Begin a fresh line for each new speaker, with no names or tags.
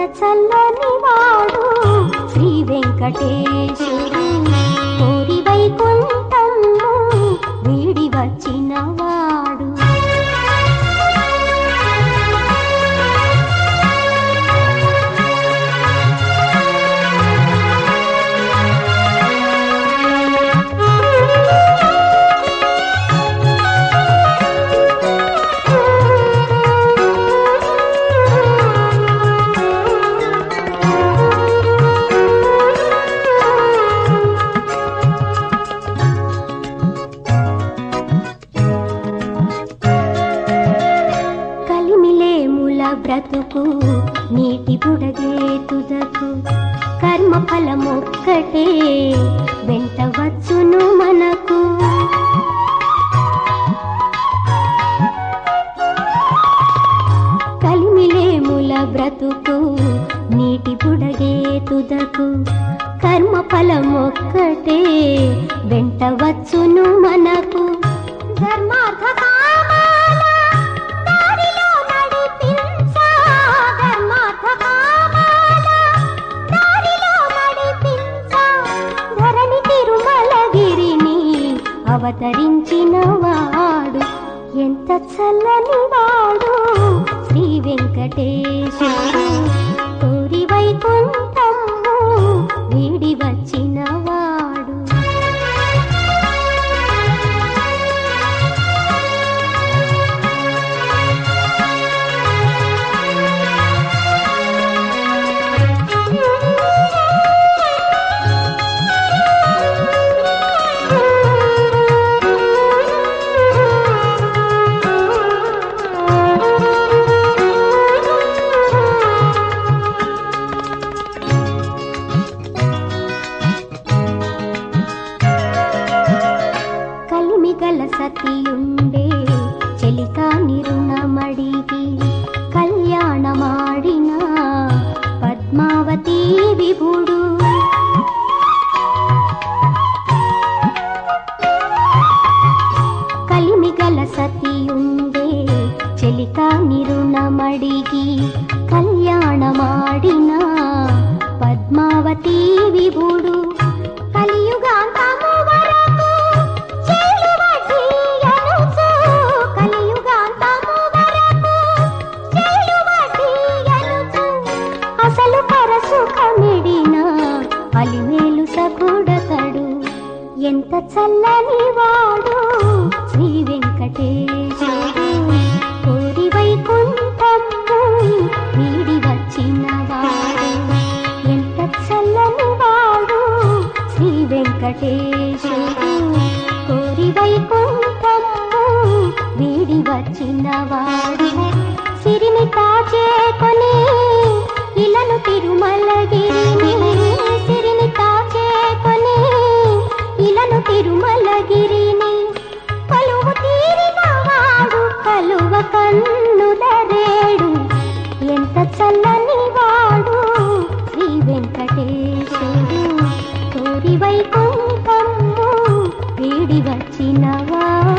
చల్లని వాడు శ్రీ వెంకటేశుడు కోరి వైకుంఠము వీడి వచ్చిన వాడు. బ్రతుకు నీటి బుడగే తుదకు కర్మ ఫలమొక్కటే వెంట వచ్చును మనకు. కలిమిలేముల బ్రతుకు నీటి బుడగే తుదకు కర్మ ఫలమొక్కటే వెంట వచ్చును మనకు. ధర్మార్థ అవతరించిన వాడు ఎంత చల్లని వాడు శ్రీ వెంకటేశుడు కోరి వైకుంఠము వీడి వచ్చిన వాడు. సతియుండే చెలికాని రుణమడిగి కళ్యాణమాడిన పద్మావతి విభుడు. కలిమిగల సతియుండే చెలికాని రుణమడిగి కళ్యాణమాడిన పద్మావతి విభుడు. కలియుగాంతము వరకు అలిమేలు సకుడతడు ఎంత చల్లని వాడు శ్రీ వెంకటేశుడు కోరి వైకుంఠము వీడి వచ్చిన వాడు. ఎంత చల్లని వాడు శ్రీ వెంకటేశుడు కోరి వైకుంఠము వీడి వచ్చిన వాడు. సిరిని కాచేకొని ఇలను తిరుమలగిరిని సిరిని కాచేకొని ఇలను తిరుమలగిరిని కలువ తీరిన వాడు కలువ కన్నుల రేడు ఎంత చల్లని వాడు శ్రీ వెంకటేశుడు కోరి వైకుంఠము వీడి వచ్చిన వాడు.